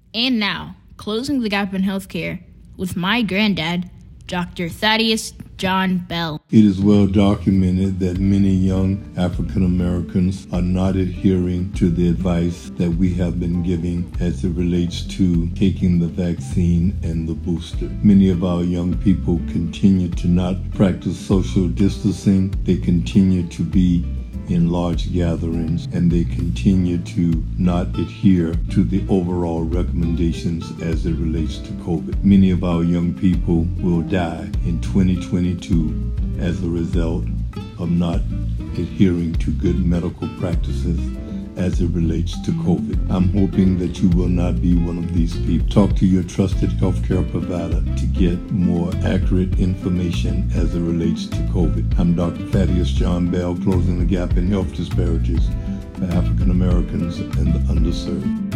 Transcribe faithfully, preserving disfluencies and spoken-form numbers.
And now, closing the gap in healthcare with my granddad, Doctor Thaddeus John Bell. It is well documented that many young African Americans are not adhering to the advice that we have been giving as it relates to taking the vaccine and the booster. Many of our young people continue to not practice social distancing. They continue to be in large gatherings, and they continue to not adhere to the overall recommendations as it relates to COVID. Many of our young people will die in twenty twenty-two as a result of not adhering to good medical practices as it relates to COVID. I'm hoping that you will not be one of these people. Talk to your trusted healthcare provider to get more accurate information as it relates to COVID. I'm Doctor Thaddeus John Bell, closing the gap in health disparities for African Americans and the underserved.